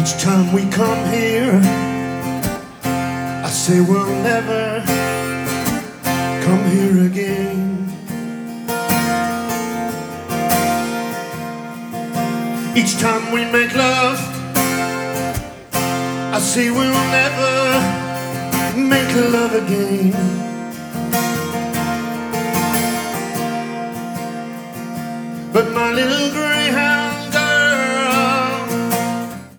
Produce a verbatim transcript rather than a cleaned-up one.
Each time we come here, I say we'll never come here again. Each time we make love, I say we'll never make love again. But my little girl,